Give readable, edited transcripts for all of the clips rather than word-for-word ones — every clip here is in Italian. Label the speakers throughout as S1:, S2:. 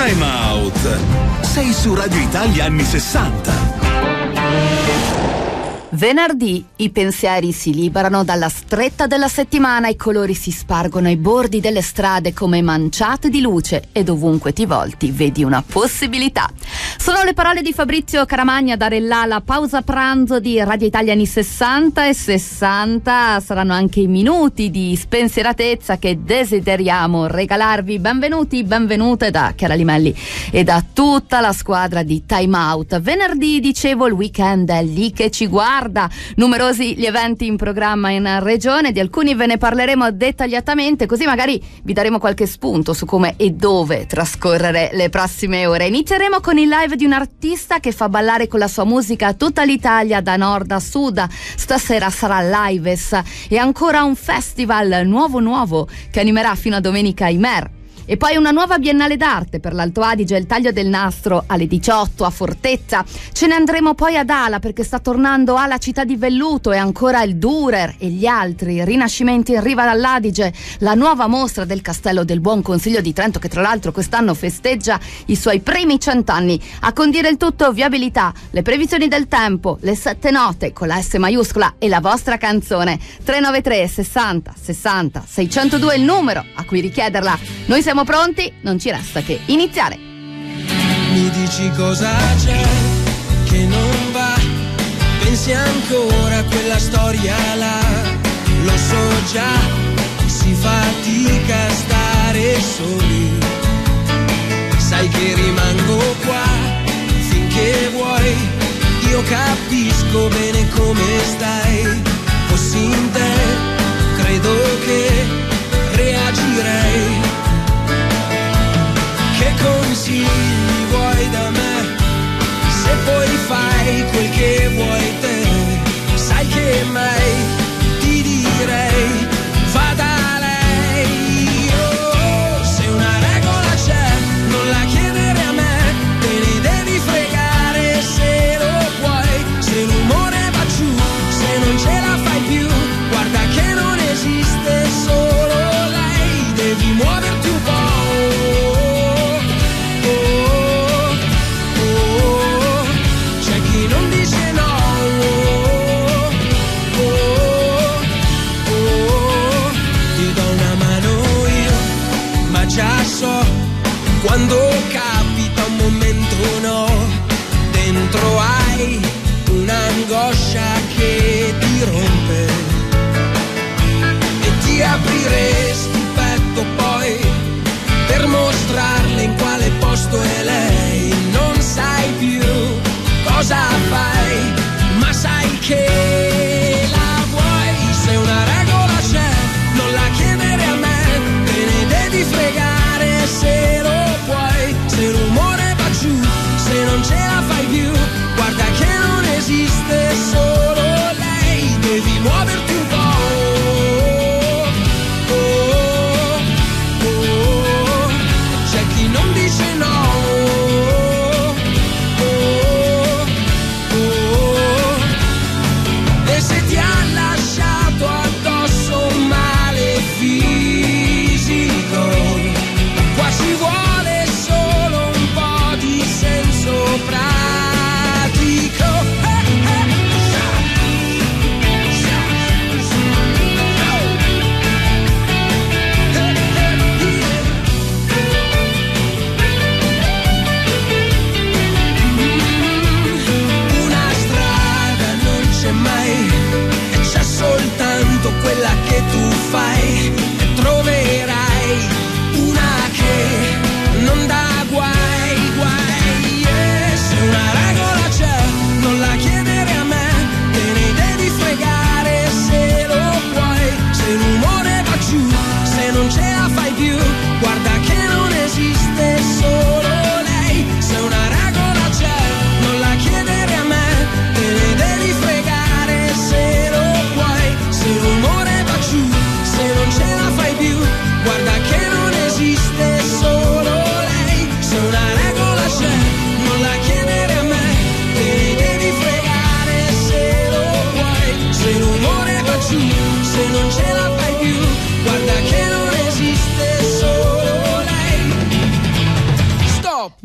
S1: Time Out. Sei su Radio Italia anni 60.
S2: Venerdì i pensieri si liberano dalla stretta della settimana, i colori si spargono ai bordi delle strade come manciate di luce e dovunque ti volti vedi una possibilità. Sono le parole di Fabrizio Caramagna a dare là la pausa pranzo di Radio Italia anni 60 e 60 saranno anche i minuti di spensieratezza che desideriamo regalarvi. Benvenuti, benvenute da Chiara Limelli e da tutta la squadra di Time Out. Venerdì, dicevo, il weekend è lì che ci guarda. Numerosi gli eventi in programma in regione, di alcuni ve ne parleremo dettagliatamente, così magari vi daremo qualche spunto su come e dove trascorrere le prossime ore. Inizieremo con il live di un artista che fa ballare con la sua musica tutta l'Italia da nord a sud. Stasera sarà Lives e ancora un festival nuovo che animerà fino a domenica Imer. E poi una nuova Biennale d'Arte per l'Alto Adige, il Taglio del Nastro alle 18 a Fortezza. Ce ne andremo poi ad Ala perché sta tornando Ala Città di Velluto e ancora il Dürer e gli altri rinascimenti in riva dall'Adige, la nuova mostra del Castello del Buon Consiglio di Trento che tra l'altro quest'anno festeggia i suoi primi 100 anni. A condire il tutto viabilità, le previsioni del tempo, le 7 note con la S maiuscola e la vostra canzone. 393 60 60 602 il numero a cui richiederla. Noi siamo pronti, non ci resta che iniziare.
S3: Mi dici cosa c'è che non va? Pensi ancora a quella storia là? Lo so già, si fatica a stare soli. Sai che rimango qua finché vuoi. Io capisco bene come stai. Fossi in te, credo che reagirei. Che consigli vuoi da me? Se poi fai quel che vuoi te, sai che mai ti direi va da lei. Oh, se una regola c'è, non la chiedere a me, te ne devi fregare se lo puoi. Se l'umore va giù, se non ce la fai più, guarda che non esiste solo lei, devi muoverti un po'. Quando capita un momento no, dentro hai un'angoscia che ti rompe e ti apriresti il petto poi per mostrarle in quale posto è lei. Non sai più cosa fai, ma sai che la vuoi. Se una regola c'è, non la chiedere a me, te ne devi fregare se lo puoi. Se l'umore va giù, se non ce la fai più, guarda che non esiste solo lei, devi muoverti un po'. Oh, oh.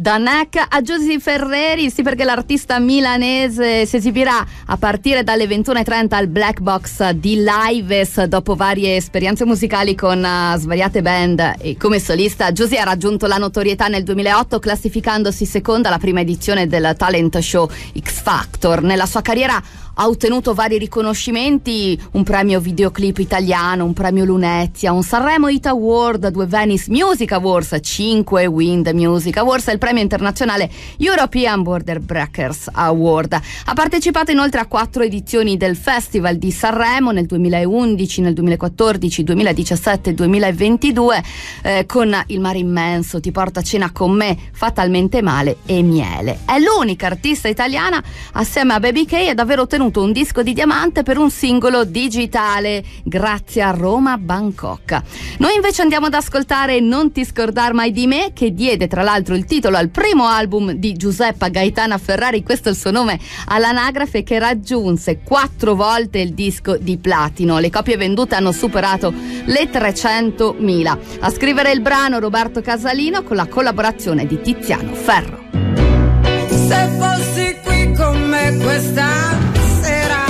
S2: Da Neck a Giusy Ferreri, sì, perché l'artista milanese si esibirà a partire dalle 21:30 al Black Box di Lives. Dopo varie esperienze musicali con svariate band e come solista, Giusy ha raggiunto la notorietà nel 2008 classificandosi seconda alla prima edizione del talent show X Factor. Nella sua carriera ha ottenuto vari riconoscimenti, un premio videoclip italiano, un premio Lunezia, un Sanremo Hit Award, 2 Venice Music Awards, 5 Wind Music Awards e il premio internazionale European Border Breakers Award. Ha partecipato inoltre a 4 edizioni del Festival di Sanremo nel 2011, nel 2014, 2017 e 2022 con Il mare immenso, Ti porto a cena con me, Fatalmente male e Miele. È l'unica artista italiana assieme a Baby K ad aver ottenuto un disco di diamante per un singolo digitale grazie a Roma Bangkok. Noi invece andiamo ad ascoltare Non ti scordar mai di me, che diede tra l'altro il titolo al primo album di Giuseppa Gaetana Ferrari, questo è il suo nome all'anagrafe, che raggiunse 4 volte il disco di platino. Le copie vendute hanno superato le 300.000. A scrivere il brano Roberto Casalino con la collaborazione di Tiziano Ferro.
S3: Se fossi qui con me questa sera,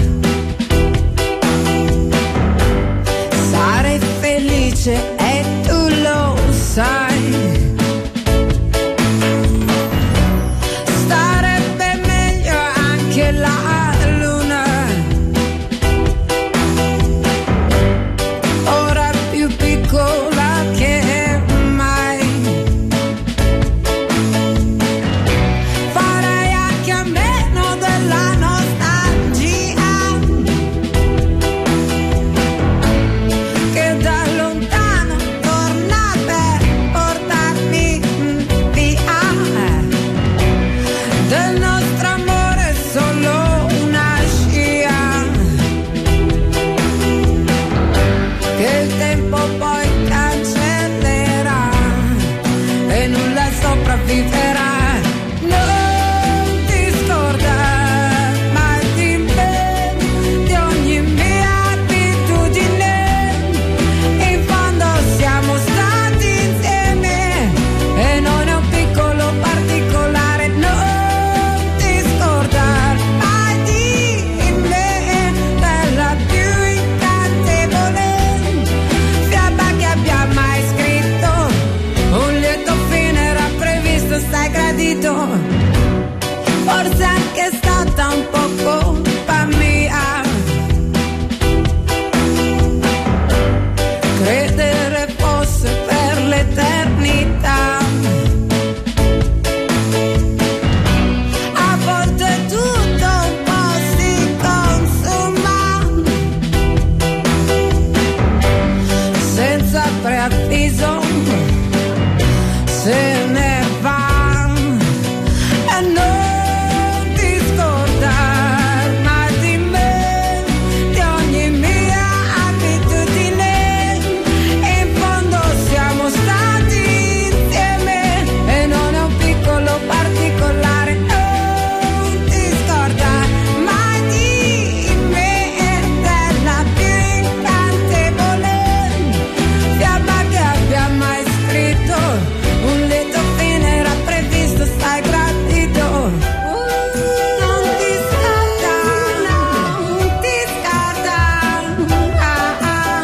S3: sarei felice e tu lo sai. Starebbe meglio anche la luna, ora più piccola che mai. Farei anche a meno della nostalgia che da lontano torna per portarmi via. Del nostro amore solo una scia, che il tempo poi cancellerà e nulla sopravviverà. Non ti scordare mai di me, di ogni mia abitudine. In fondo siamo stati insieme e non è un piccolo particolare. Non ti scordare mai di me, della più incantevole fiaba che abbia mai scritto. Un lieto fine era previsto, stai gradito. Forse anche stata un po' colpa mia credere fosse per l'eternità. A volte tutto un po' si consuma senza preavviso, se ne va. E non ti scordar mai di me, di ogni mia abitudine. In fondo siamo stati insieme e non è un piccolo particolare. Non ti scordar mai di me, della più incantevole fiaba che abbia mai scritto. Un lieto fine era previsto, stai gradito. Non ti scorda, non ti scorda, non ti scorda,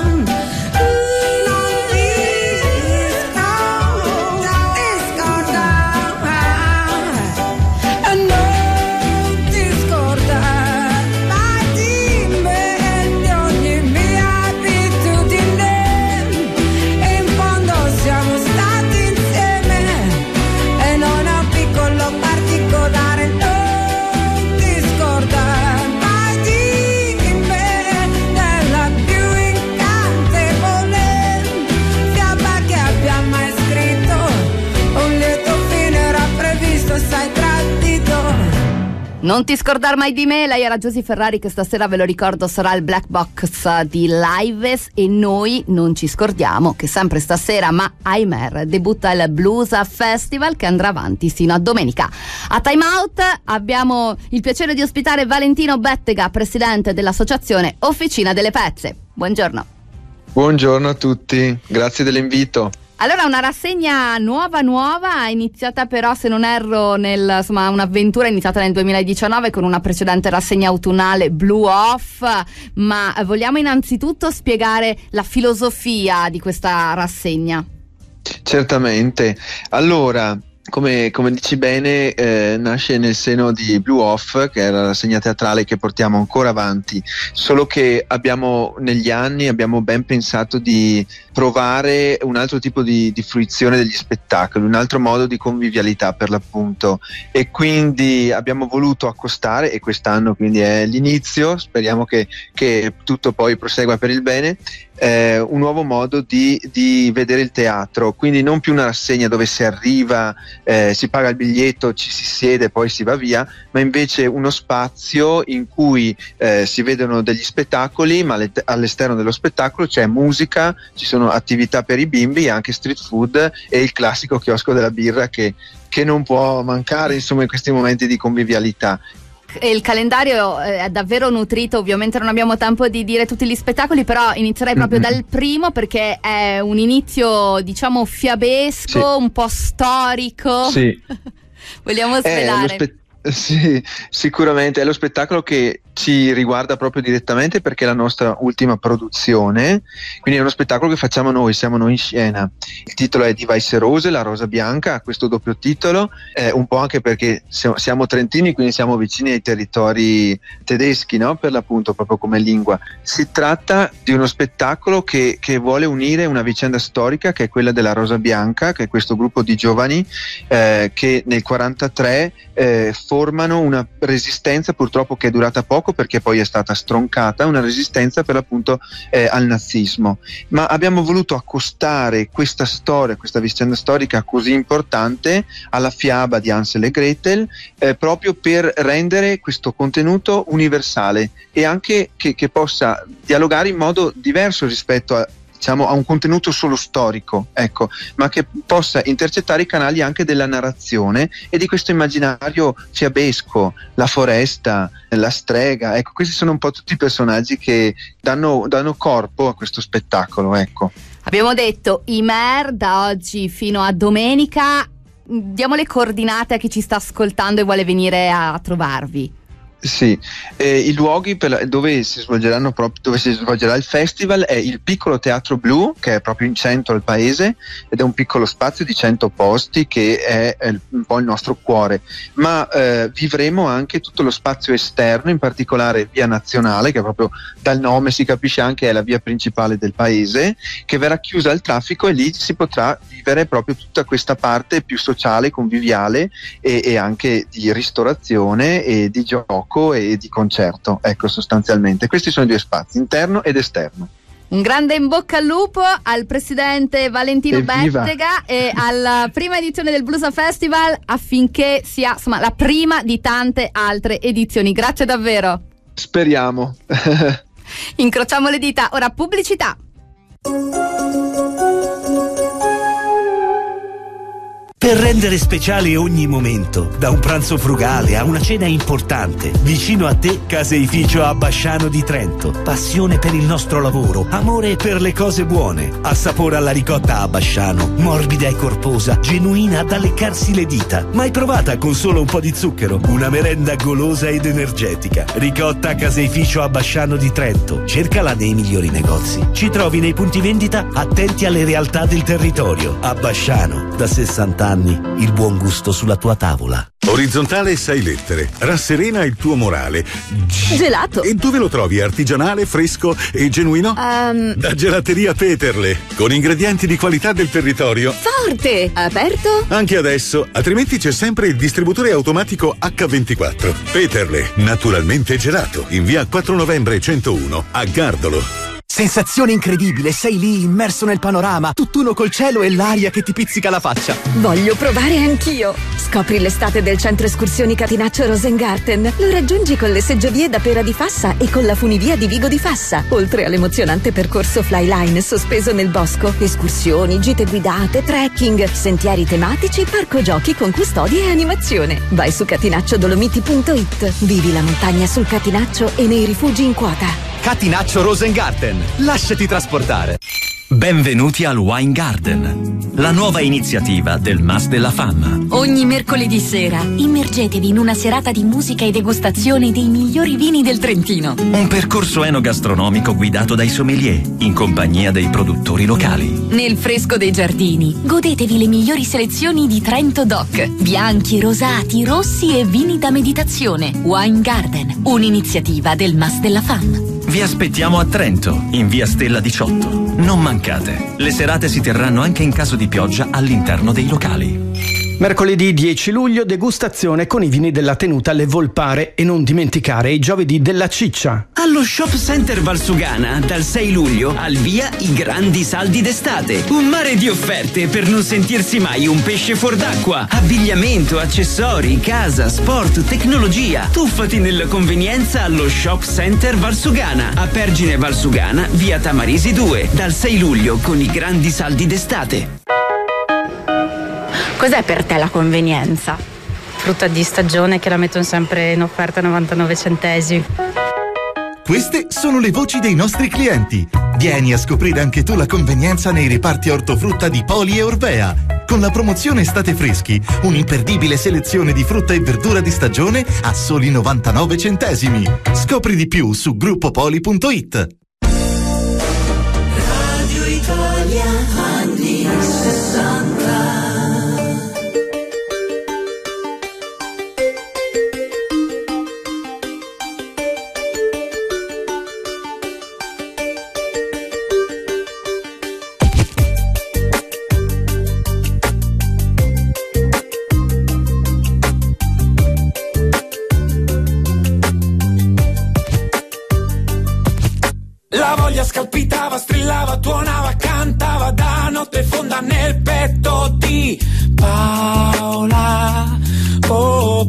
S3: non ti scorda mai di me, di ogni mia abitudine. In fondo siamo stati insieme e non è un piccolo particolare. Non ti scordare mai di me, della più incantevole fiaba che abbia mai scritto. Un lieto fine era previsto, sai tradito.
S2: Non ti scordar mai di me, lei era Giusy Ferrari, che stasera, ve lo ricordo, sarà al Black Box di Lives. E noi non ci scordiamo che sempre stasera, ma ahimè, debutta il Blues Festival, che andrà avanti sino a domenica. A Time Out abbiamo il piacere di ospitare Valentino Bettega, presidente dell'associazione Officina delle Pezze. Buongiorno.
S4: Buongiorno a tutti, grazie dell'invito.
S2: Allora, una rassegna nuova, iniziata però, se non erro, un'avventura iniziata nel 2019 con una precedente rassegna autunnale, Blue Off, ma vogliamo innanzitutto spiegare la filosofia di questa rassegna?
S4: Certamente. Allora, come dici bene, nasce nel seno di Blue Off, che è la rassegna teatrale che portiamo ancora avanti, solo che negli anni abbiamo ben pensato di provare un altro tipo di fruizione degli spettacoli, un altro modo di convivialità per l'appunto, e quindi abbiamo voluto accostare, e quest'anno quindi è l'inizio, speriamo che tutto poi prosegua per il bene, un nuovo modo di vedere il teatro, quindi non più una rassegna dove si arriva, si paga il biglietto, ci si siede e poi si va via, ma invece uno spazio in cui si vedono degli spettacoli, ma all'esterno dello spettacolo c'è musica, ci sono attività per i bimbi, anche street food e il classico chiosco della birra che non può mancare, insomma, in questi momenti di convivialità.
S2: E il calendario è davvero nutrito, ovviamente non abbiamo tempo di dire tutti gli spettacoli, però inizierei proprio dal primo, perché è un inizio, diciamo, fiabesco, sì, un po' storico. Sì. Vogliamo svelare?
S4: Sì, sicuramente è lo spettacolo che ci riguarda proprio direttamente, perché è la nostra ultima produzione, quindi è uno spettacolo che facciamo noi, siamo noi in scena. Il titolo è Di Weiße Rose, la rosa bianca, ha questo doppio titolo, un po' anche perché siamo trentini, quindi siamo vicini ai territori tedeschi, no? Per l'appunto, proprio come lingua. Si tratta di uno spettacolo che vuole unire una vicenda storica, che è quella della Rosa Bianca, che è questo gruppo di giovani che nel 1943 formano una resistenza, purtroppo che è durata poco perché poi è stata stroncata, una resistenza per l'appunto al nazismo, ma abbiamo voluto accostare questa storia, questa vicenda storica così importante alla fiaba di Hansel e Gretel, proprio per rendere questo contenuto universale e anche che possa dialogare in modo diverso rispetto a un contenuto solo storico, ecco, ma che possa intercettare i canali anche della narrazione e di questo immaginario fiabesco, la foresta, la strega, ecco, questi sono un po' tutti i personaggi che danno corpo a questo spettacolo, ecco.
S2: Abbiamo detto Imer da oggi fino a domenica, diamo le coordinate a chi ci sta ascoltando e vuole venire a trovarvi.
S4: Sì, i luoghi dove si svolgerà il festival è il piccolo Teatro Blu, che è proprio in centro al paese, ed è un piccolo spazio di 100 posti che è un po' il nostro cuore, ma vivremo anche tutto lo spazio esterno, in particolare Via Nazionale, che proprio dal nome si capisce anche è la via principale del paese, che verrà chiusa al traffico, e lì si potrà vivere proprio tutta questa parte più sociale, conviviale e anche di ristorazione e di gioco e di concerto, ecco, sostanzialmente questi sono i due spazi, interno ed esterno.
S2: Un grande in bocca al lupo al presidente Valentino Bettega e alla prima edizione del Blusa Festival, affinché sia, insomma, la prima di tante altre edizioni. Grazie davvero.
S4: Speriamo.
S2: Incrociamo le dita. Ora pubblicità.
S5: Per rendere speciale ogni momento, da un pranzo frugale a una cena importante, vicino a te Caseificio Abbasciano di Trento. Passione per il nostro lavoro, amore per le cose buone. Assapora alla ricotta Abbasciano, morbida e corposa, genuina da leccarsi le dita. Mai provata con solo un po' di zucchero? Una merenda golosa ed energetica. Ricotta Caseificio Abbasciano di Trento. Cercala nei migliori negozi. Ci trovi nei punti vendita attenti alle realtà del territorio. Abbasciano, da 60 anni. Il buon gusto sulla tua tavola.
S6: Orizzontale 6 lettere. Rasserena il tuo morale.
S2: Gelato.
S6: E dove lo trovi? Artigianale, fresco e genuino? Da Gelateria Peterle. Con ingredienti di qualità del territorio.
S2: Forte! Aperto?
S6: Anche adesso. Altrimenti c'è sempre il distributore automatico H24. Peterle. Naturalmente gelato. In via 4 novembre 101 a Gardolo.
S7: Sensazione incredibile, sei lì immerso nel panorama, tutt'uno col cielo e l'aria che ti pizzica la faccia.
S8: Voglio provare anch'io. Scopri l'estate del centro escursioni Catinaccio Rosengarten. Lo raggiungi con le seggiovie da Pera di Fassa e con la funivia di Vigo di Fassa, oltre all'emozionante percorso Flyline sospeso nel bosco. Escursioni, gite guidate, trekking, sentieri tematici, parco giochi con custodia e animazione. Vai su catinacciodolomiti.it. Vivi la montagna sul Catinaccio e nei rifugi in quota.
S7: Catinaccio Rosengarten. Lasciati trasportare.
S9: Benvenuti al Wine Garden, la nuova iniziativa del Mas della Fama.
S10: Ogni mercoledì sera immergetevi in una serata di musica e degustazione dei migliori vini del Trentino.
S9: Un percorso enogastronomico guidato dai sommelier, in compagnia dei produttori locali.
S10: Nel fresco dei giardini, godetevi le migliori selezioni di Trento Doc. Bianchi, rosati, rossi e vini da meditazione. Wine Garden, un'iniziativa del Mas della Fama.
S9: Vi aspettiamo a Trento, in via Stella 18. Non mancate. Le serate si terranno anche in caso di pioggia all'interno dei locali.
S11: Mercoledì 10 luglio degustazione con i vini della tenuta Le Volpare e non dimenticare i giovedì della Ciccia.
S12: Allo Shop Center Valsugana dal 6 luglio al via i grandi saldi d'estate. Un mare di offerte per non sentirsi mai un pesce fuor d'acqua. Abbigliamento, accessori, casa, sport, tecnologia. Tuffati nella convenienza allo Shop Center Valsugana a Pergine Valsugana via Tamarisi 2 dal 6 luglio con i grandi saldi d'estate.
S13: Cos'è per te la convenienza? Frutta di stagione che la mettono sempre in offerta a 99 centesimi.
S14: Queste sono le voci dei nostri clienti. Vieni a scoprire anche tu la convenienza nei reparti ortofrutta di Poli e Orvea. Con la promozione Estate Freschi, un'imperdibile selezione di frutta e verdura di stagione a soli 99 centesimi. Scopri di più su gruppopoli.it.
S3: Radio Italia anni 60.
S15: Scalpitava, strillava, tuonava, cantava da notte fonda nel petto di Paola, oh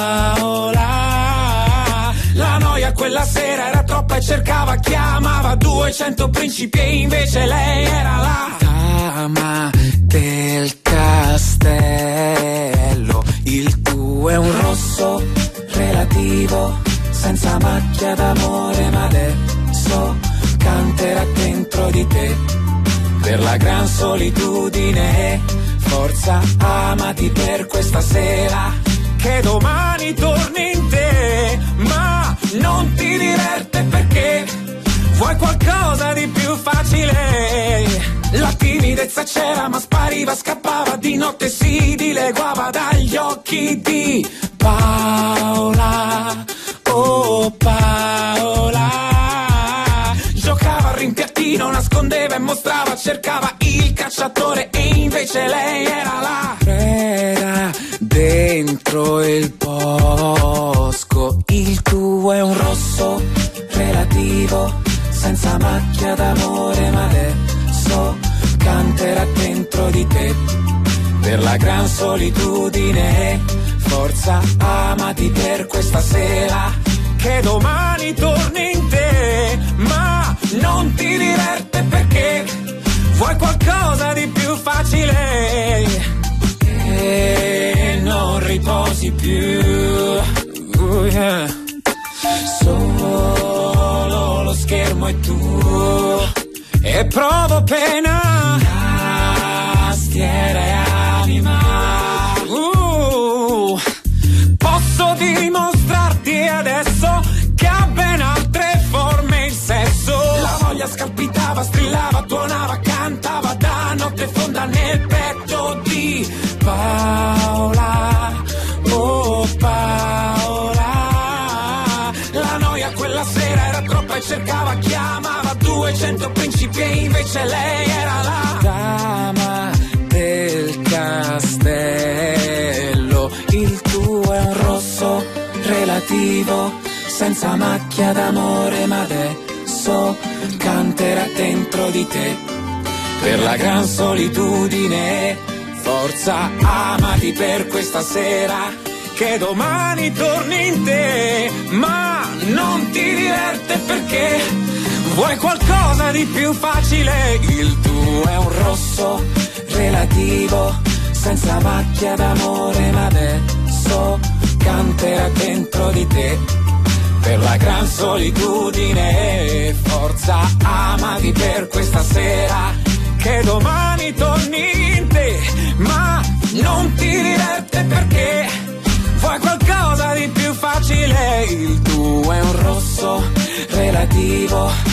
S15: Paola. La noia quella sera era troppa e cercava, chiamava 200 principi e invece lei era la dama del castello. Il tuo è un rosso relativo, senza macchia d'amore, ma adesso canterà dentro di te per la gran solitudine. Forza, amati per questa sera, che domani torni in te, ma non ti diverte perché vuoi qualcosa di più facile. La timidezza c'era ma spariva, scappava, di notte si dileguava dagli occhi di Paola, oh Paola. Giocava al rimpiattino, nascondeva e mostrava, cercava il cacciatore e invece lei era la preda dentro il bosco. Il tuo è un rosso relativo, senza macchia d'amore, ma adesso canterà dentro di te per la gran solitudine. Forza, amati per questa sera, che domani torni in te, ma non ti diverte perché vuoi qualcosa di più facile e non riposi più. Yeah. Solo lo schermo è tuo e provo pena, tastiera e anima. Posso dimostrarti adesso che ha ben altre forme il sesso. La voglia scalpitava, strillava, tuonava, cantava da notte fonda nel petto di Paola, oh Paola. La noia quella sera era troppa e cercava, chiamava 200 principi e invece lei era la dama del castello. Il tuo è un rosso relativo, senza macchia d'amore, ma adesso canterà dentro di te per la gran solitudine. Forza, amati per questa sera, che domani torni in te, ma non ti diverte perché vuoi qualcosa di più facile. Il tuo è un rosso relativo, senza macchia d'amore, ma adesso canterà dentro di te per la gran solitudine. Forza, amati per questa sera, che domani torni in te, ma non ti diverte perché vuoi qualcosa di più facile. Il tuo è un rosso relativo.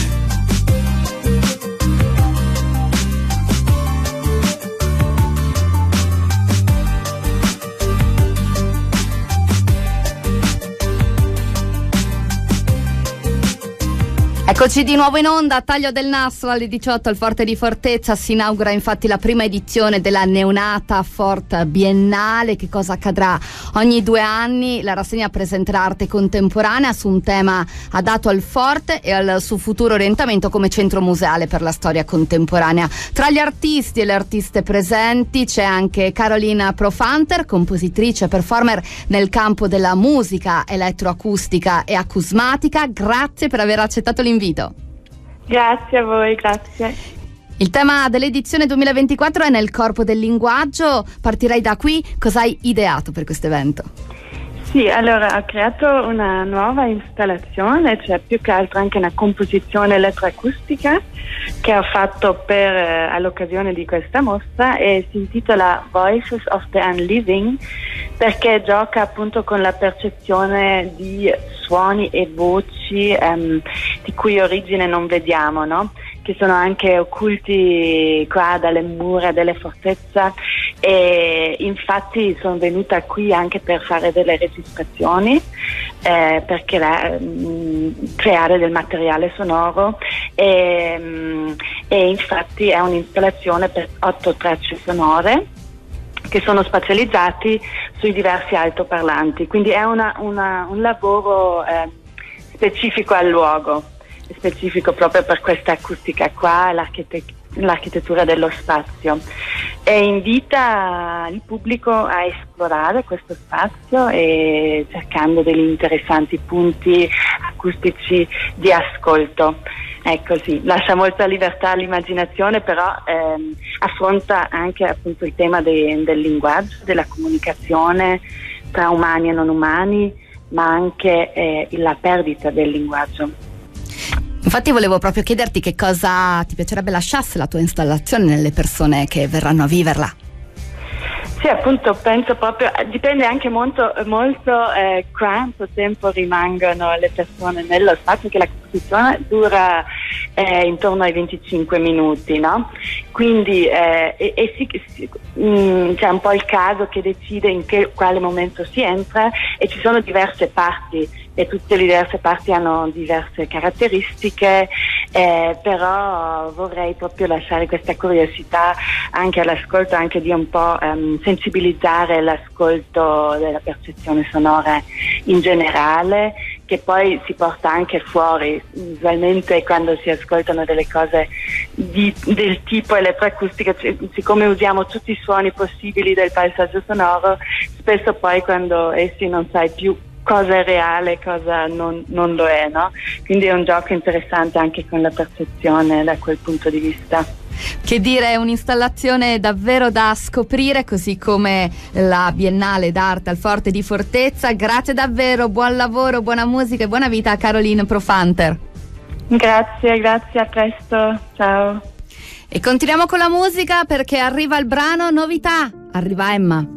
S2: Eccoci di nuovo in onda, a taglio del nastro alle 18 al Forte di Fortezza. Si inaugura infatti la prima edizione della neonata Fort Biennale. Che cosa accadrà? Ogni 2 anni la rassegna presenterà arte contemporanea su un tema adatto al Forte e al suo futuro orientamento come centro museale per la storia contemporanea. Tra gli artisti e le artiste presenti c'è anche Caroline Profanter, compositrice e performer nel campo della musica elettroacustica e acusmatica. Grazie per aver accettato l'invito.
S16: Grazie a voi, grazie.
S2: Il tema dell'edizione 2024 è nel corpo del linguaggio. Partirei da qui. Cosa hai ideato per questo evento?
S16: Sì, allora ho creato una nuova installazione, cioè più che altro anche una composizione elettroacustica che ho fatto all'occasione di questa mostra, e si intitola Voices of the Unliving, perché gioca appunto con la percezione di suoni e voci di cui origine non vediamo, no? Che sono anche occulti qua dalle mura delle fortezze, e infatti sono venuta qui anche per fare delle registrazioni, perché creare del materiale sonoro, e infatti è un'installazione per 8 tracce sonore che sono spazializzati sui diversi altoparlanti, quindi è un lavoro specifico al luogo, specifico proprio per questa acustica qua, l'architettura dello spazio, e invita il pubblico a esplorare questo spazio e cercando degli interessanti punti acustici di ascolto. Ecco, sì, lascia molta libertà all'immaginazione, però affronta anche appunto il tema del linguaggio, della comunicazione tra umani e non umani, ma anche la perdita del linguaggio.
S2: Infatti volevo proprio chiederti che cosa ti piacerebbe lasciasse la tua installazione nelle persone che verranno a viverla.
S16: Sì, appunto, penso proprio, dipende anche molto quanto tempo rimangono le persone nello spazio, che la composizione dura intorno ai 25 minuti, no? Quindi c'è un po' il caso che decide in quale momento si entra, e ci sono diverse parti, e tutte le diverse parti hanno diverse caratteristiche, però vorrei proprio lasciare questa curiosità anche all'ascolto, anche di un po' sensibilizzare l'ascolto della percezione sonora in generale, che poi si porta anche fuori. Usualmente quando si ascoltano delle cose del tipo elettroacustica, siccome usiamo tutti i suoni possibili del paesaggio sonoro, spesso poi quando essi non sai più cosa è reale, cosa non lo è, no? Quindi è un gioco interessante anche con la percezione da quel punto di vista.
S2: Che dire, è un'installazione davvero da scoprire, così come la Biennale d'Arte al Forte di Fortezza. Grazie davvero, buon lavoro, buona musica e buona vita a Caroline Profanter.
S16: Grazie, a presto, ciao.
S2: E continuiamo con la musica, perché arriva il brano Novità. Arriva Emma.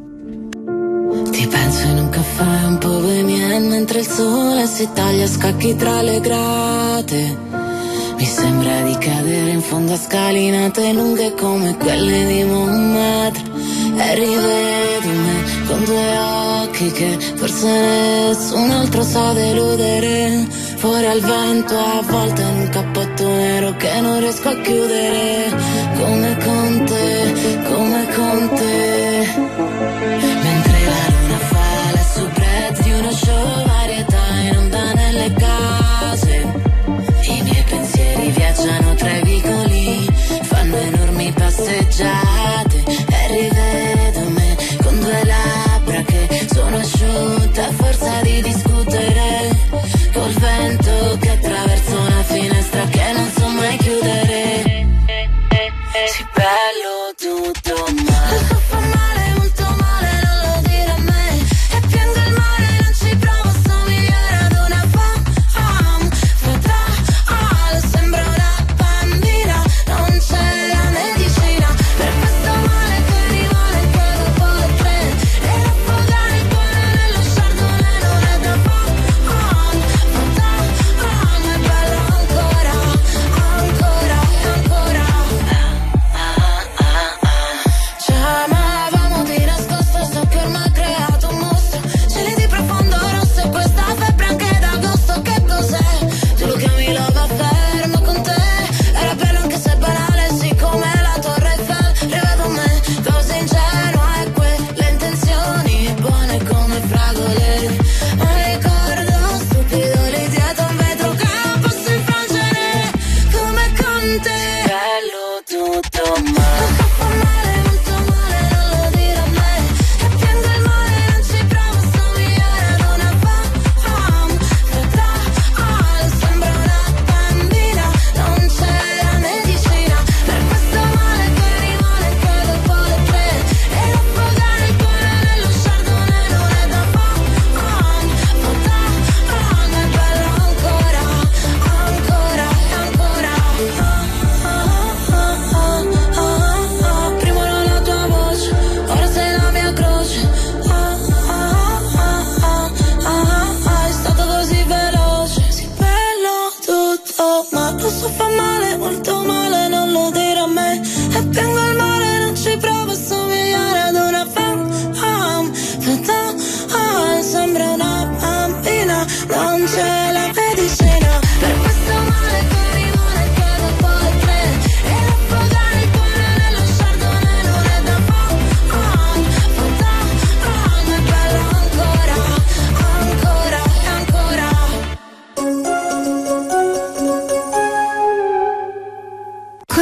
S17: Ti penso in un caffè un po' bohemian, mentre il sole si taglia a scacchi tra le grate. Mi sembra di cadere in fondo a scalinate lunghe come quelle di Montmartre. E rivedo me con 2 occhi che forse nessun altro sa deludere. Fuori al vento avvolta in un cappotto nero che non riesco a chiudere. Come con te, come con te. Mentre la luna fa la soubrette di uno show varietà in onda nelle case. I miei pensieri viaggiano tra i vicoli, fanno enormi passeggiate. E rivedo me con 2 labbra che sono asciutte a forza di discutere, col vento che attraversa una finestra che non so mai chiudere. Sì, bello tutto, ma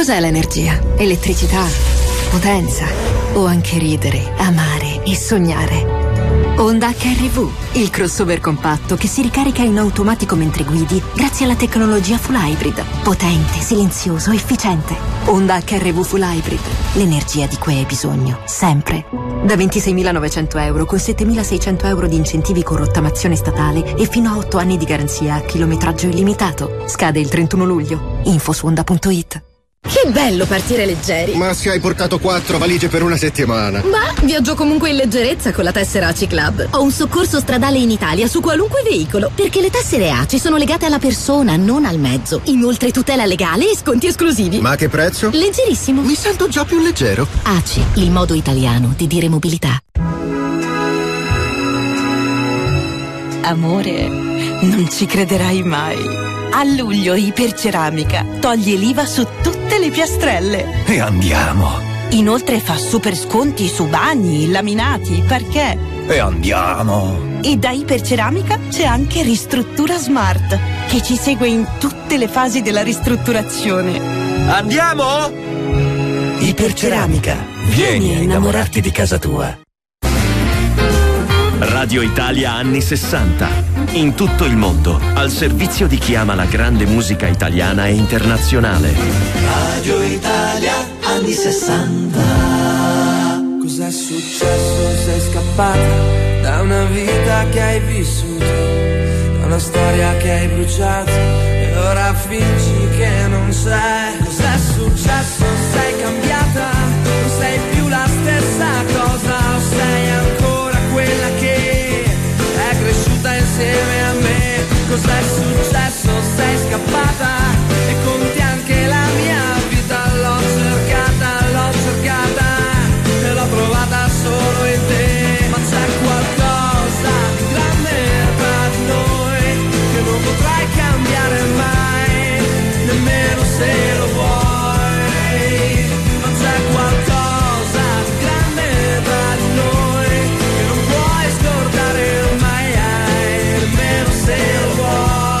S18: Cos'è l'energia? Elettricità, potenza o anche ridere, amare e sognare? Honda HR-V, il crossover compatto che si ricarica in automatico mentre guidi grazie alla tecnologia Full Hybrid. Potente, silenzioso, efficiente. Honda HR-V Full Hybrid, l'energia di cui hai bisogno, sempre. Da 26.900 euro con 7.600 euro di incentivi con rottamazione statale e fino a 8 anni di garanzia a chilometraggio illimitato. Scade il 31 luglio. Info su Honda.it.
S19: Che bello partire leggeri!
S20: Ma se hai portato 4 valigie per una settimana.
S19: Ma viaggio comunque in leggerezza con la tessera ACI Club. Ho un soccorso stradale in Italia su qualunque veicolo, perché le tessere ACI sono legate alla persona, non al mezzo. Inoltre tutela legale e sconti esclusivi.
S20: Ma a che prezzo?
S19: Leggerissimo.
S20: Mi sento già più leggero.
S19: ACI, il modo italiano di dire mobilità.
S21: Amore, non ci crederai mai. A luglio Iperceramica toglie l'IVA su tutte le piastrelle.
S5: E andiamo.
S21: Inoltre fa super sconti su bagni, laminati, parquet.
S5: E andiamo.
S21: E da Iperceramica c'è anche Ristruttura Smart, che ci segue in tutte le fasi della ristrutturazione.
S5: Andiamo? Iperceramica. Vieni a innamorarti di casa tua.
S9: Radio Italia anni 60. In tutto il mondo, al servizio di chi ama la grande musica italiana e internazionale.
S3: Radio Italia anni 60. Cos'è successo? Sei scappata da una vita che hai vissuto, da una storia che hai bruciato e ora fingi che non sei. Cos'è successo? Sei cambiata, non sei più la stessa cosa, o sei ancora quella che è cresciuta insieme a me. Cos'è successo? Sei scappata e conti anche la mia vita. L'ho cercata e l'ho provata solo in te. Ma c'è qualcosa di grande tra di noi che non potrai cambiare mai, nemmeno se lo vuoi. Ma c'è qualcosa di grande tra di noi che non puoi scordare mai, nemmeno se lo vuoi.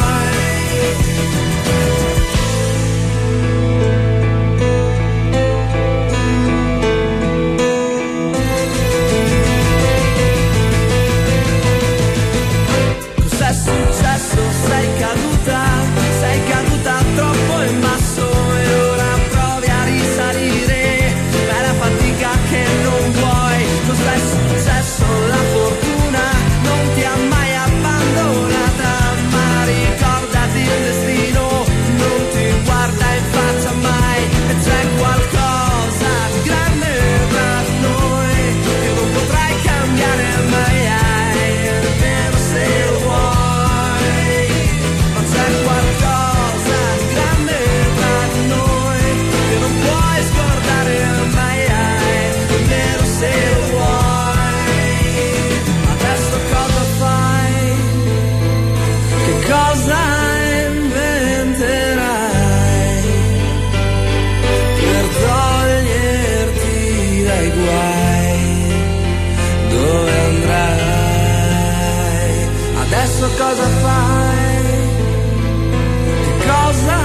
S3: Cos'è successo? Sei caduta troppo in basso e ora provi a risalire, ma è la fatica che non vuoi. Cos'è successo? La fortuna non ti ha mai abbandonata, ma ricordati il destino non ti guarda in faccia mai. E c'è qualcosa di grande tra di noi che non potrai cambiare mai, nemmeno se lo vuoi. Ma c'è qualcosa di grande tra di noi che non puoi scordare mai, nemmeno se lo vuoi. Adesso cosa fai? Che cosa inventerai per toglierti dai guai? Dove andrai? Adesso cosa fai? Che cosa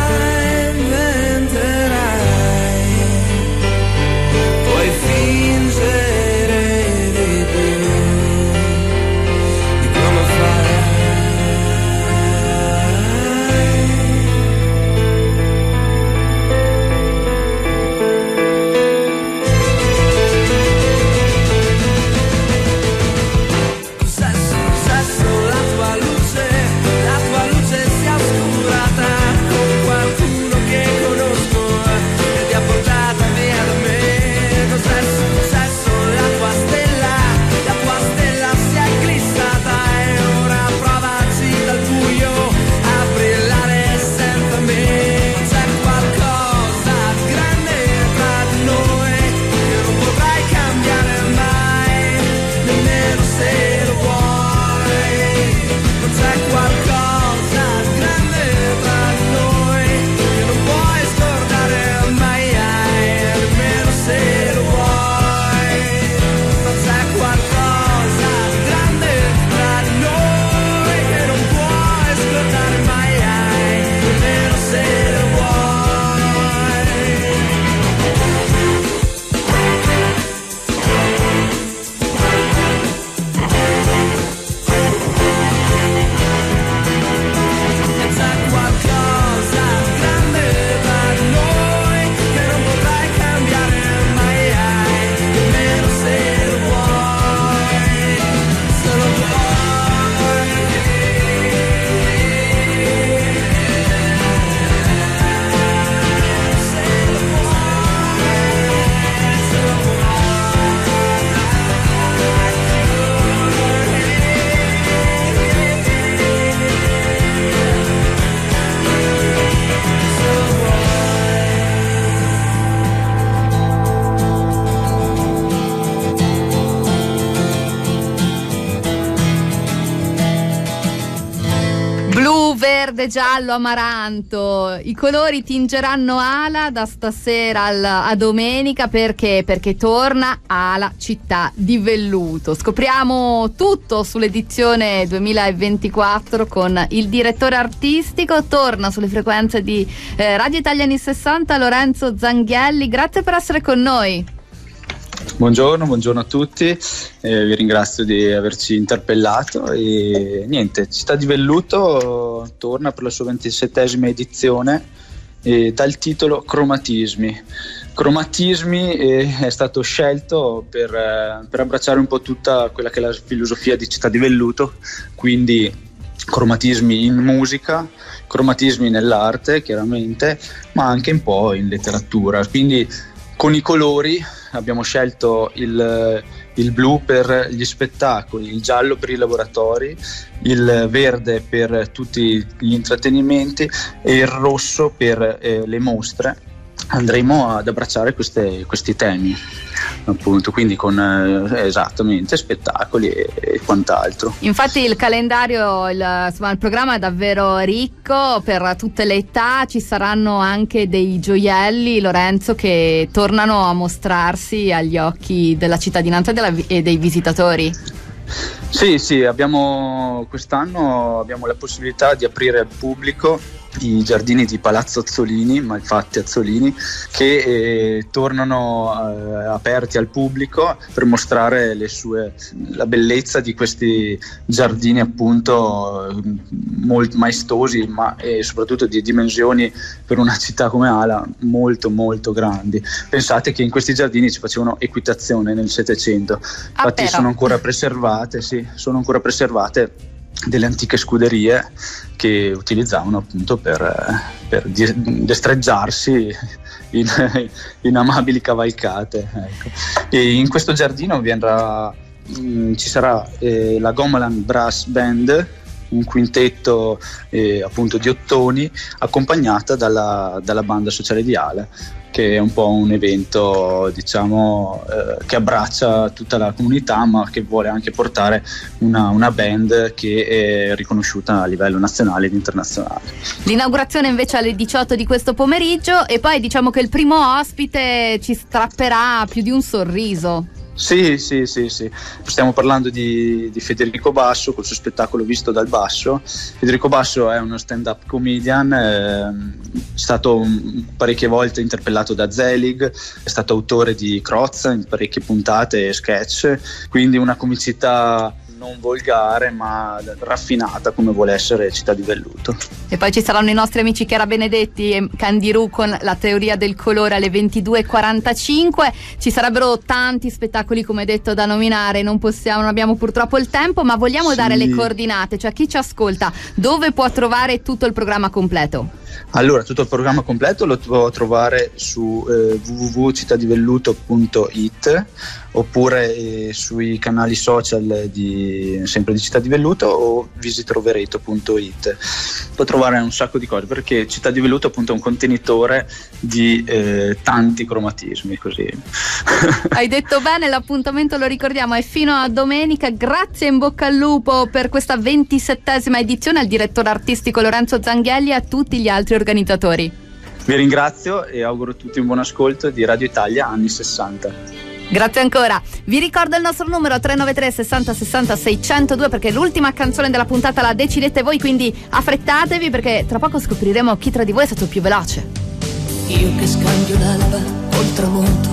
S3: inventerai? Puoi fingere di più di come farai. Cos'è successo? La tua luce, la
S2: verde, giallo, amaranto. I colori tingeranno Ala da stasera a domenica perché torna Ala città di velluto. Scopriamo tutto sull'edizione 2024 con il direttore artistico. Torna sulle frequenze di Radio Italia anni 60 Lorenzo Zanghelli. Grazie per essere con noi.
S1: Buongiorno a tutti, vi ringrazio di averci interpellato e niente, Città di Velluto torna per la sua 27esima edizione dal titolo Cromatismi. Cromatismi è stato scelto per abbracciare un po' tutta quella che è la filosofia di Città di Velluto, quindi cromatismi in musica, cromatismi nell'arte chiaramente, ma anche un po' in letteratura, quindi con i colori abbiamo scelto il blu per gli spettacoli, il giallo per i laboratori, il verde per tutti gli intrattenimenti e il rosso per le mostre. Andremo ad abbracciare questi temi, appunto, quindi con esattamente spettacoli e quant'altro.
S2: Infatti il calendario, il programma è davvero ricco per tutte le età. Ci saranno anche dei gioielli, Lorenzo, che tornano a mostrarsi agli occhi della cittadinanza e dei visitatori.
S1: Sì, quest'anno abbiamo la possibilità di aprire al pubblico i giardini di Palazzo Azzolini, malfatti Azzolini, che tornano aperti al pubblico per mostrare la bellezza di questi giardini, appunto molto maestosi, ma soprattutto di dimensioni per una città come Ala molto molto grandi. Pensate che in questi giardini ci facevano equitazione nel Settecento, infatti sono ancora preservate delle antiche scuderie che utilizzavano appunto per destreggiarsi in amabili cavalcate, ecco. E in questo giardino ci sarà la Gomaland Brass Band, un quintetto appunto di ottoni, accompagnata dalla banda sociale di Ala, che è un po' un evento, diciamo, che abbraccia tutta la comunità, ma che vuole anche portare una band che è riconosciuta a livello nazionale ed internazionale.
S2: L'inaugurazione invece alle 18 di questo pomeriggio, e poi diciamo che il primo ospite ci strapperà più di un sorriso.
S1: Sì. Stiamo parlando di Federico Basso col suo spettacolo Visto dal Basso. Federico Basso è uno stand-up comedian, è stato parecchie volte interpellato da Zelig, è stato autore di Crozza in parecchie puntate e sketch, quindi una comicità non volgare ma raffinata come vuole essere Città di Velluto.
S2: E poi ci saranno i nostri amici Chiara Benedetti e Candiru con la teoria del colore alle 22:45. Ci sarebbero tanti spettacoli, come detto, da nominare, non abbiamo purtroppo il tempo, ma vogliamo dare le coordinate, cioè chi ci ascolta dove può trovare tutto il programma completo?
S1: Allora, tutto il programma completo lo può trovare su www.cittadivelluto.it oppure sui canali social sempre di Città di Velluto o visitrovereto.it. Può trovare un sacco di cose, perché Città di Velluto appunto è un contenitore di tanti cromatismi, così.
S2: Hai detto bene, l'appuntamento, lo ricordiamo, è fino a domenica. Grazie, in bocca al lupo per questa 27esima edizione al direttore artistico Lorenzo Zanghelli e a tutti gli altri organizzatori.
S1: Vi ringrazio e auguro a tutti un buon ascolto di Radio Italia anni 60.
S2: Grazie ancora. Vi ricordo il nostro numero 393 60 60 602, perché l'ultima canzone della puntata la decidete voi, quindi affrettatevi perché tra poco scopriremo chi tra di voi è stato più veloce.
S3: Io che scambio l'alba col tramonto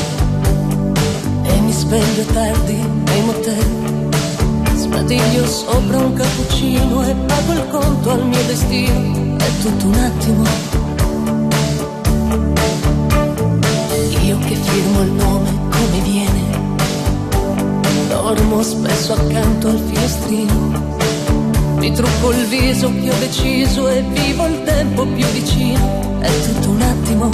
S3: e mi sveglio tardi nei motel, sbadiglio sopra un cappuccino e pago il conto al mio destino, è tutto un attimo. Io che firmo il nome come viene, dormo spesso accanto al finestrino, mi trucco il viso che ho deciso e vivo il tempo più vicino, è tutto un attimo.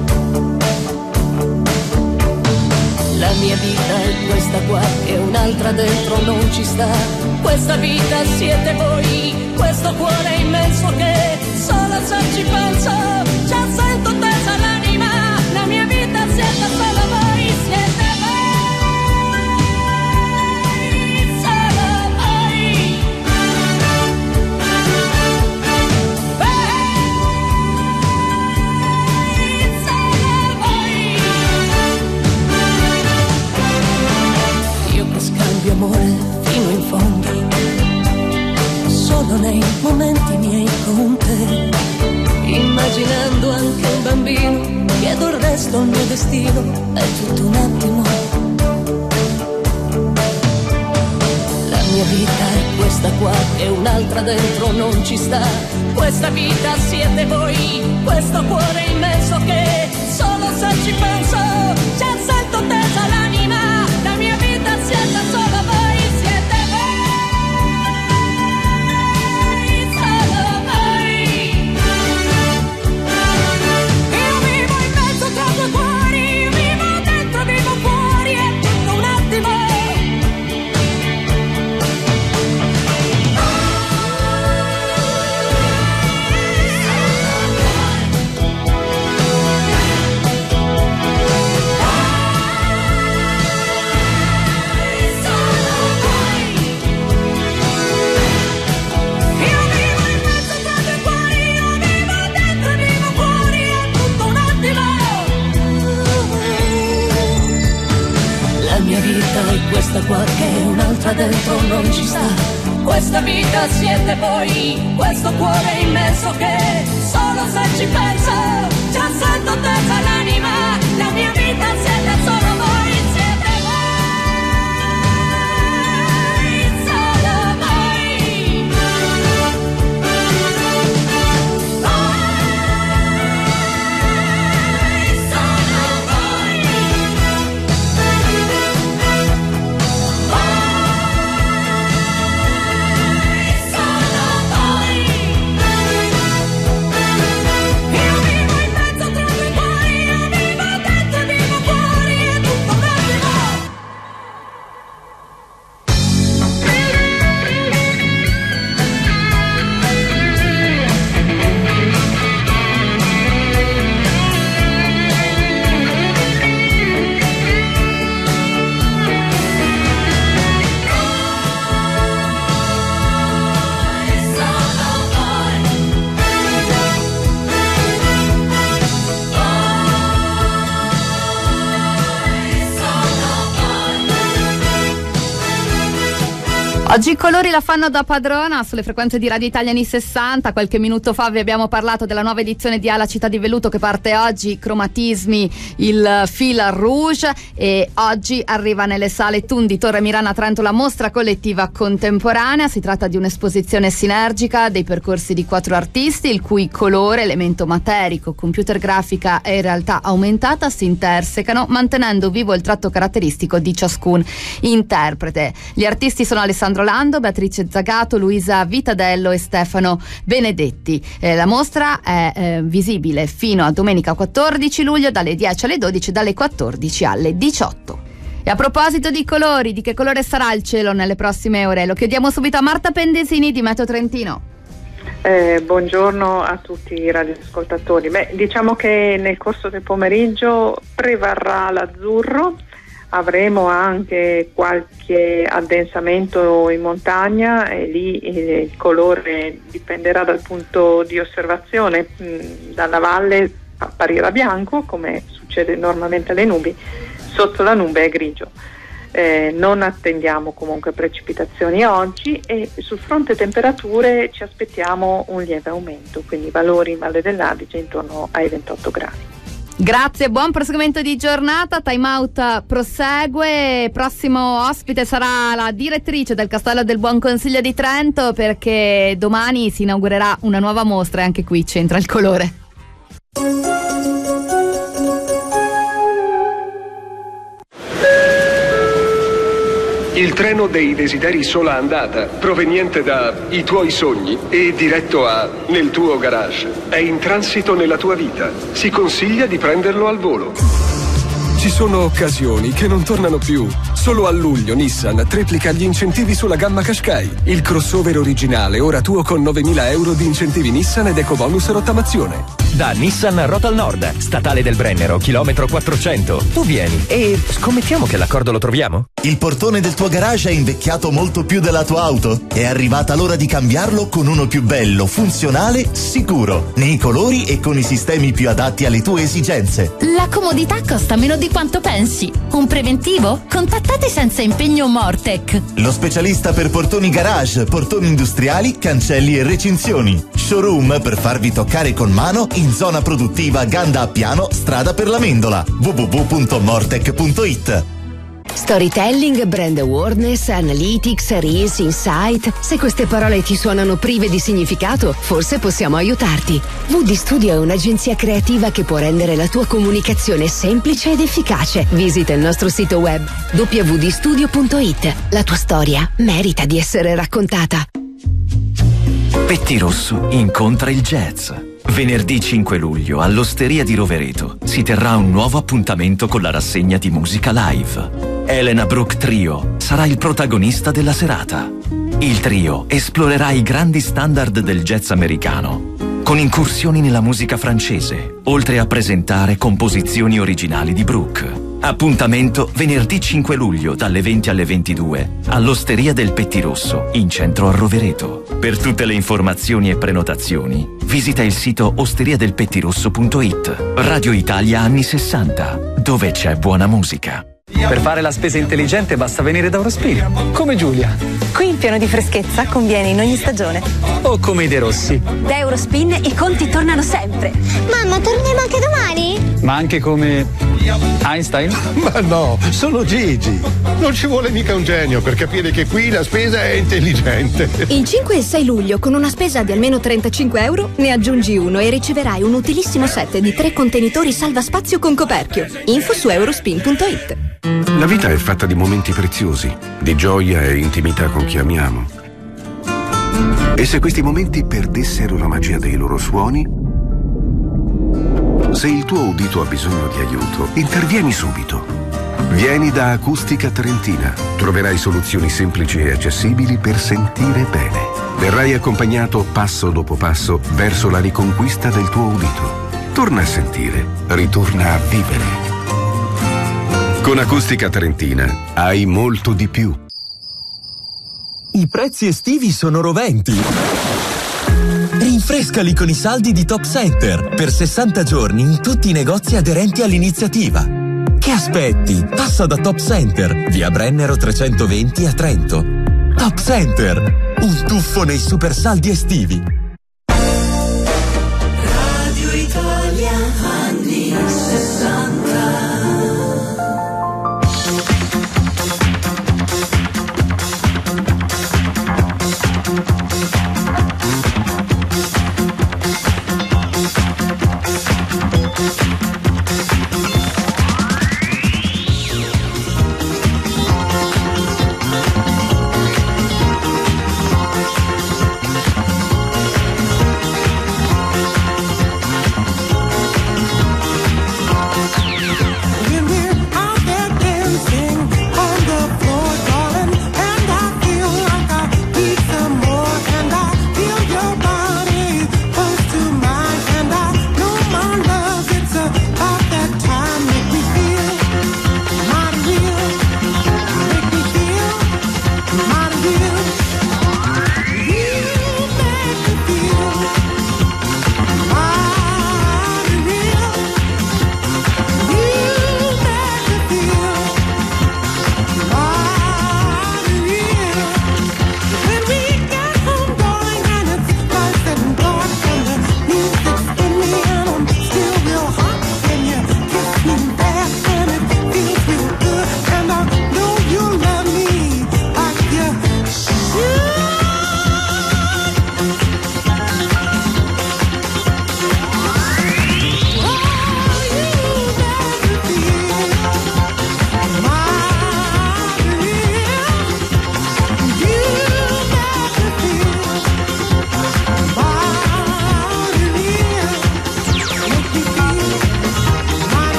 S3: La mia vita è questa qua e un'altra dentro non ci sta, questa vita siete voi, questo cuore immenso che solo se ci penso già sento tesa l'anima, la mia vita siete solo voi, siete voi, solo voi. di amore fino in fondo, solo nei momenti miei con te. Immaginando anche un bambino, chiedo il resto, il mio destino è tutto un attimo. La mia vita è questa qua e un'altra dentro non ci sta. Questa vita siete voi, questo cuore immenso che solo se ci penso già sento tesa l'anima. La mia vita siete solo voi, siete voi, solo voi. Io vivo in mezzo tra due cuori, vivo dentro, vivo fuori, è tutto un attimo. Questa qua che un'altra dentro non ci sta. Questa vita siete voi, questo cuore immenso che solo se ci penso già sento tesa l'anima. La mia vita siete solo voi, siete voi, solo voi.
S2: Oggi i colori la fanno da padrona sulle frequenze di Radio Italia anni 60. Qualche minuto fa vi abbiamo parlato della nuova edizione di Ala Città di Velluto che parte oggi, Cromatismi, il fil rouge, e oggi arriva nelle sale Thun di Torre Mirana a Trento la mostra collettiva contemporanea. Si tratta di un'esposizione sinergica dei percorsi di 4 artisti il cui colore, elemento materico, computer grafica e realtà aumentata si intersecano mantenendo vivo il tratto caratteristico di ciascun interprete. Gli artisti sono Alessandro Lando, Beatrice Zagato, Luisa Vitadello e Stefano Benedetti. La mostra è visibile fino a domenica 14 luglio dalle 10 alle 12, dalle 14 alle 18. E a proposito di colori, di che colore sarà il cielo nelle prossime ore? Lo chiediamo subito a Marta Pendesini di Meteo Trentino.
S4: Buongiorno a tutti i radioascoltatori. Diciamo che nel corso del pomeriggio prevarrà l'azzurro. Avremo anche qualche addensamento in montagna e lì il colore dipenderà dal punto di osservazione. Dalla valle apparirà bianco, come succede normalmente alle nubi, sotto la nube è grigio. Non attendiamo comunque precipitazioni oggi e sul fronte temperature ci aspettiamo un lieve aumento, quindi valori in Valle dell'Adige intorno ai 28 gradi.
S2: Grazie, buon proseguimento di giornata. Time Out prosegue. Prossimo ospite sarà la direttrice del Castello del Buon Consiglio di Trento, perché domani si inaugurerà una nuova mostra e anche qui c'entra il colore.
S22: Il treno dei desideri sola andata, proveniente da I tuoi sogni e diretto a nel tuo garage, è in transito nella tua vita. Si consiglia di prenderlo al volo. Ci sono occasioni che non tornano più. Solo a luglio Nissan triplica gli incentivi sulla gamma Qashqai. Il crossover originale ora tuo con 9.000 euro di incentivi Nissan ed ecobonus rottamazione.
S6: Da Nissan Rotal Nord, statale del Brennero, chilometro 400. Tu vieni e scommettiamo che l'accordo lo troviamo?
S14: Il portone del tuo garage è invecchiato molto più della tua auto? È arrivata l'ora di cambiarlo con uno più bello, funzionale, sicuro, nei colori e con i sistemi più adatti alle tue esigenze.
S10: La comodità costa meno di quanto pensi. Un preventivo? Contattate senza impegno Mortec.
S14: Lo specialista per portoni garage, portoni industriali, cancelli e recinzioni. Showroom per farvi toccare con mano in zona produttiva Ganda a Piano, strada per la Mendola. www.mortec.it.
S8: Storytelling, brand awareness, analytics, reels, insight. Se queste parole ti suonano prive di significato, forse possiamo aiutarti. VD Studio è un'agenzia creativa che può rendere la tua comunicazione semplice ed efficace. Visita il nostro sito web www.studio.it. La tua storia merita di essere raccontata.
S9: Pettirosso incontra il jazz. Venerdì 5 luglio all'Osteria di Rovereto si terrà un nuovo appuntamento con la rassegna di musica live. Elena Brooke Trio sarà il protagonista della serata. Il trio esplorerà i grandi standard del jazz americano, con incursioni nella musica francese, oltre a presentare composizioni originali di Brooke. Appuntamento venerdì 5 luglio dalle 20 alle 22 all'Osteria del Pettirosso in centro a Rovereto. Per tutte le informazioni e prenotazioni visita il sito osteriadelpettirosso.it. Radio Italia anni 60, dove c'è buona musica.
S23: Per fare la spesa intelligente basta venire da Eurospin, come Giulia.
S24: Qui il piano di freschezza conviene in ogni stagione.
S23: O come i De Rossi.
S24: Da Eurospin i conti tornano sempre.
S25: Mamma, torniamo anche domani?
S23: Ma anche come Einstein?
S26: Ma no, sono Gigi. Non ci vuole mica un genio per capire che qui la spesa è intelligente.
S27: Il 5 e 6 luglio, con una spesa di almeno 35 euro, ne aggiungi uno e riceverai un utilissimo set di 3 contenitori salvaspazio con coperchio. Info su eurospin.it.
S28: La vita è fatta di momenti preziosi, di gioia e intimità con chi amiamo. E se questi momenti perdessero la magia dei loro suoni? Se il tuo udito ha bisogno di aiuto, intervieni subito. Vieni da Acustica Trentina. Troverai soluzioni semplici e accessibili per sentire bene. Verrai accompagnato passo dopo passo verso la riconquista del tuo udito. Torna a sentire, ritorna a vivere. Con Acustica Trentina hai molto di più.
S29: I prezzi estivi sono roventi. Rinfrescali con i saldi di Top Center per 60 giorni in tutti i negozi aderenti all'iniziativa. Che aspetti? Passa da Top Center, via Brennero 320 a Trento. Top Center, un tuffo nei super saldi estivi.
S3: Radio Italia anni 60.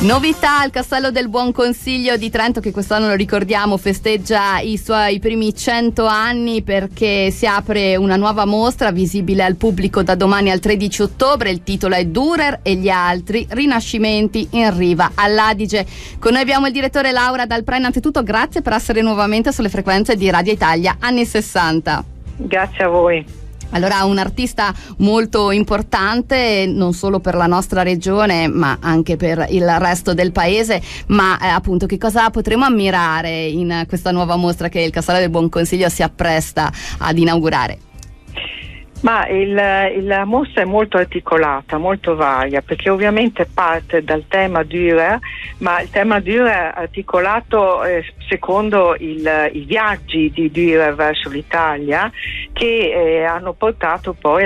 S2: Novità, il Castello del Buon Consiglio di Trento, che quest'anno, lo ricordiamo, festeggia i suoi primi 100 anni, perché si apre una nuova mostra visibile al pubblico da domani al 13 ottobre. Il titolo è Dürer e gli altri, rinascimenti in riva all'Adige. Con noi abbiamo il direttore Laura Dalprà. Innanzitutto grazie per essere nuovamente sulle frequenze di Radio Italia anni 60.
S4: Grazie a voi.
S2: Allora, un artista molto importante non solo per la nostra regione ma anche per il resto del paese, ma appunto che cosa potremo ammirare in questa nuova mostra che il Castello del Buon Consiglio si appresta ad inaugurare?
S4: Ma la mostra è molto articolata, molto varia, perché ovviamente parte dal tema Dürer, ma il tema Dürer articolato secondo i viaggi di Dürer verso l'Italia, che hanno portato poi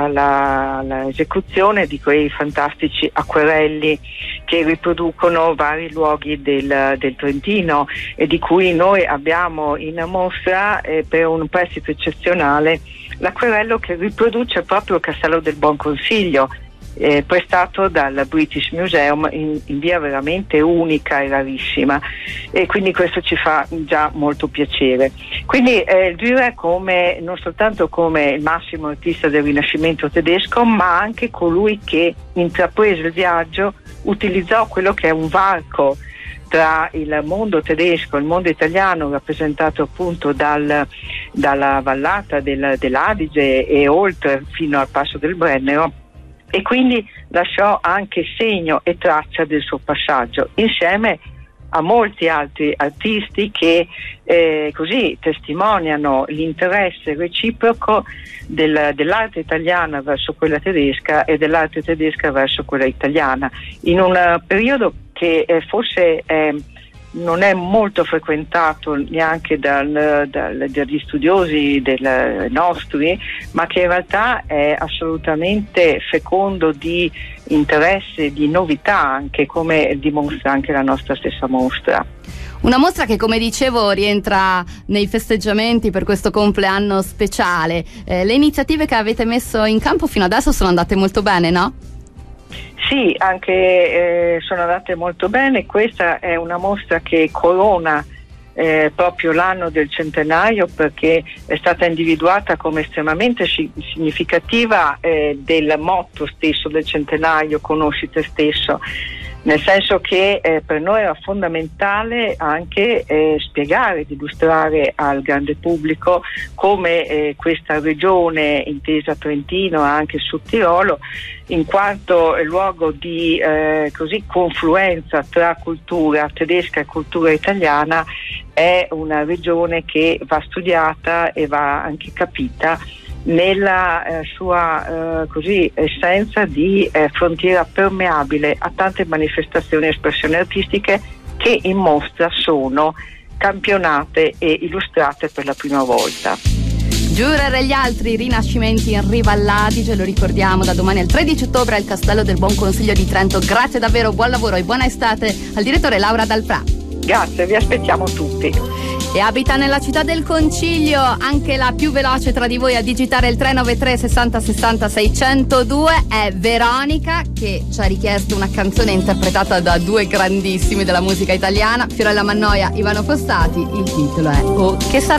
S4: all'esecuzione di quei fantastici acquerelli che riproducono vari luoghi del Trentino, e di cui noi abbiamo in mostra per un prestito eccezionale l'acquerello che riproduce proprio il Castello del Buon Consiglio, prestato dal British Museum in via veramente unica e rarissima, e quindi questo ci fa già molto piacere. Quindi Dürer non soltanto come il massimo artista del Rinascimento tedesco, ma anche colui che intraprese il viaggio, utilizzò quello che è un varco tra il mondo tedesco e il mondo italiano, rappresentato appunto dalla vallata dell'Adige e oltre fino al passo del Brennero, e quindi lasciò anche segno e traccia del suo passaggio, insieme a molti altri artisti che così testimoniano l'interesse reciproco dell'arte italiana verso quella tedesca e dell'arte tedesca verso quella italiana, in un periodo che forse non è molto frequentato neanche dagli studiosi nostri, ma che in realtà è assolutamente fecondo di interesse, di novità, anche come dimostra anche la nostra stessa mostra.
S2: Una mostra che, come dicevo, rientra nei festeggiamenti per questo compleanno speciale. Le iniziative che avete messo in campo fino adesso sono andate molto bene, no?
S4: Sì, anche sono andate molto bene. Questa è una mostra che corona proprio l'anno del centenario, perché è stata individuata come estremamente significativa del motto stesso del centenario, conosci te stesso, nel senso che per noi era fondamentale anche spiegare, illustrare al grande pubblico come questa regione, intesa Trentino e anche Sud Tirolo, in quanto luogo di confluenza tra cultura tedesca e cultura italiana, è una regione che va studiata e va anche capita nella sua essenza di frontiera permeabile a tante manifestazioni e espressioni artistiche che in mostra sono campionate e illustrate per la prima volta.
S2: Dürer e gli altri, rinascimenti in riva all'Adige, lo ricordiamo, da domani al 13 ottobre al Castello del Buon Consiglio di Trento. Grazie davvero, buon lavoro e buona estate al direttore Laura Dalprà.
S4: Grazie, vi aspettiamo tutti.
S2: E abita nella città del Concilio anche la più veloce tra di voi a digitare il 393 60 60 602, è Veronica, che ci ha richiesto una canzone interpretata da due grandissimi della musica italiana, Fiorella Mannoia, Ivano Fossati. Il titolo è Oh che sarà.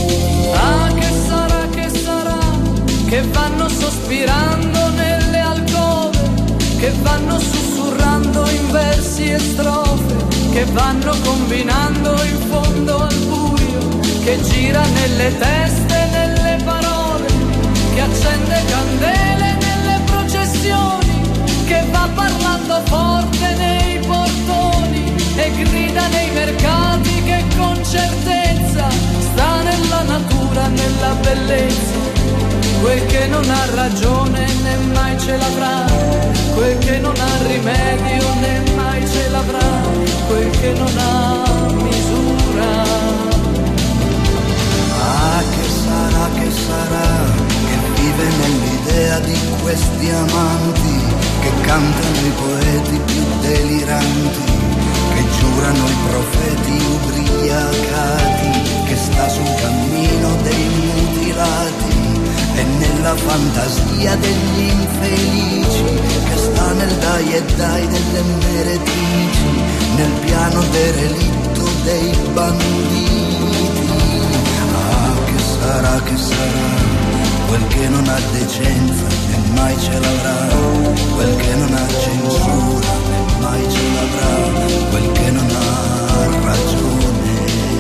S3: Ah, che sarà, che vanno sospirando nelle alcove, che vanno sussurrando in versi e strofe, che vanno combinando in fondo al buio, che gira nelle teste, nelle parole, che accende candele nelle processioni, che va parlando forte nei portoni e grida nei mercati, che con certezza sta nella natura, nella bellezza. Quel che non ha ragione né mai ce l'avrà, quel che non ha rimedio né mai ce l'avrà, quel che non ha misura.
S7: Ah, che sarà, che vive nell'idea di questi amanti, che cantano i poeti più deliranti, che giurano i profeti ubriacati, che sta sul cammino dei mutilati e nella fantasia degli infelici, che stanno nel dai e dai delle meretrici, nel piano derelitto dei banditi. Ah, che sarà, quel che non ha decenza e mai ce l'avrà, quel che non ha censura e mai ce l'avrà, quel che non ha ragione.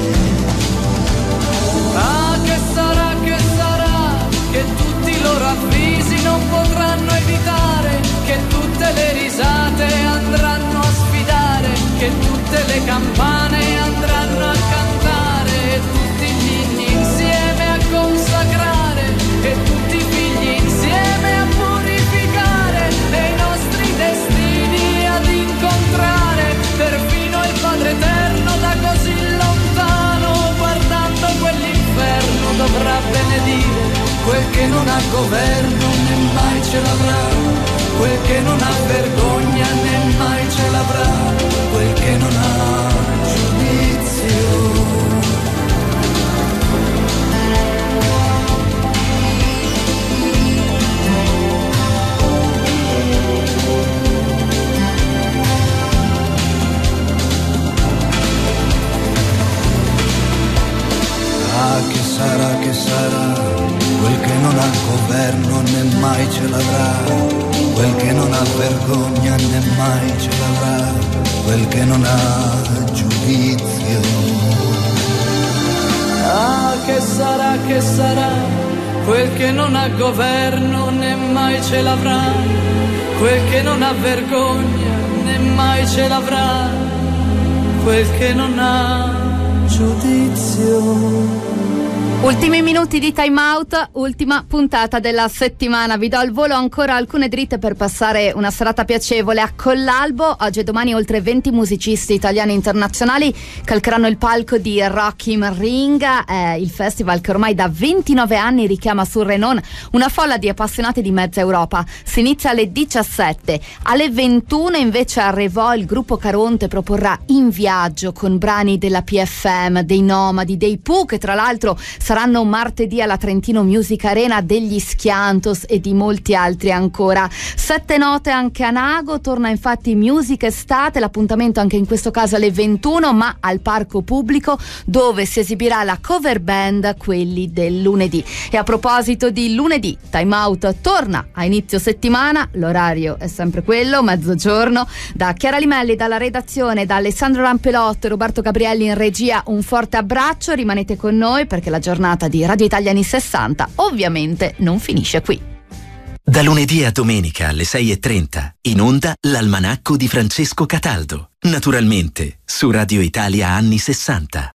S3: Ah, che sarà, che tutti i loro avvisi non potranno evitare, che tutte le risate andranno a sfidare, che tutte le campane andranno a cantare, e tutti gli inni insieme a consacrare, e tutti i figli insieme a purificare, e i nostri destini ad incontrare, perfino il Padre Eterno da così lontano, guardando quell'inferno dovrà benedire quel che non ha governo né mai ce l'avrà, quel che non ha vergogna né mai ce l'avrà, quel che non ha giudizio. Ah, che sarà, quel che non ha governo né mai ce l'avrà, quel che non ha vergogna né mai ce l'avrà, quel che non ha giudizio. Ah, che sarà, quel che non ha governo né mai ce l'avrà, quel che non ha vergogna né mai ce l'avrà, quel che non ha giudizio.
S2: Ultimi minuti di Time Out, ultima puntata della settimana. Vi do al volo ancora alcune dritte per passare una serata piacevole a Collalbo. Oggi e domani oltre 20 musicisti italiani e internazionali calcheranno il palco di Rock im Ring, il festival che ormai da 29 anni richiama sul Renon una folla di appassionati di mezza Europa. Si inizia alle 17, alle 21 invece a Revò il gruppo Caronte proporrà In Viaggio con brani della PFM, dei Nomadi, dei Pooh, che tra l'altro saranno martedì alla Trentino Music Arena, degli Schiantos e di molti altri ancora. 7 note anche a Nago, torna infatti Music Estate, l'appuntamento anche in questo caso alle 21 ma al parco pubblico, dove si esibirà la cover band Quelli del lunedì. E a proposito di lunedì, Time Out torna a inizio settimana, l'orario è sempre quello, mezzogiorno. Da Chiara Limelli, dalla redazione, da Alessandro Rampelotto e Roberto Gabrielli in regia, un forte abbraccio, rimanete con noi perché la giornata di Radio Italia anni 60 ovviamente non finisce qui.
S11: Da lunedì a domenica alle 6:30 in onda l'almanacco di Francesco Cataldo, naturalmente su Radio Italia anni 60.